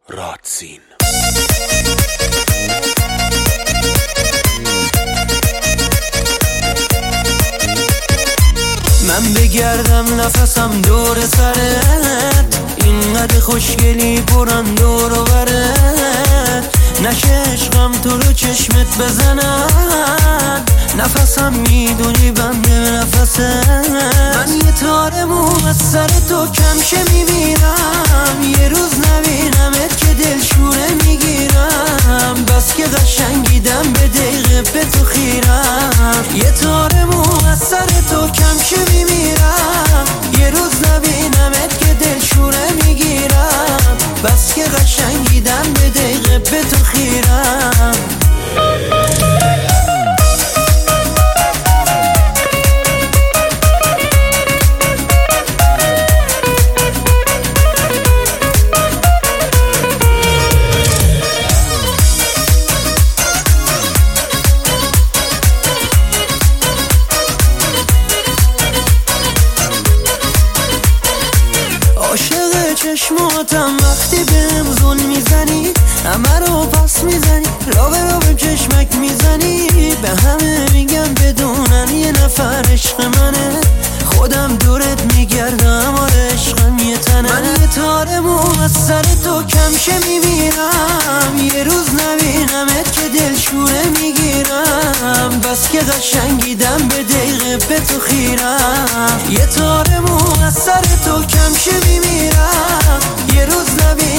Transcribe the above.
رادسین. من بگردم نفسم دور سرت، اینقدر خوشگلی پرن دور و برت، نشه عشقم تو رو چشمت بزنن، نفسم میدونی بنده نفست. من یه تار مو از سر تو کمشه میمیرم، یه روز نبینمت که دلشوره میگیرم، بس که قشنگیدم به دقیقه به تو خیرم. یه تار مو از سر تو کمشه میمیرم، یه روز نبینمت که دلشوره میگیرم، بس که قشنگیدم به دقیقه به تو خیرم. عاشق چشماتم وقتی بهم ظلم میزنی، همه رو پس میزنی، را به چشمک میزنی، به همه میگم بدونن یه نفر عشق منه، خودم دورت میگردم آره عشقم یه تنه. من یه تار مو از سر تو کمشه میمیرم، یه روز نبینمت که دلشوره میگیرم، بس که قشنگیدم به دقیقه به تو خیرم. یه تار مو از سر تو کمشه میمیرم، یه روز نبینم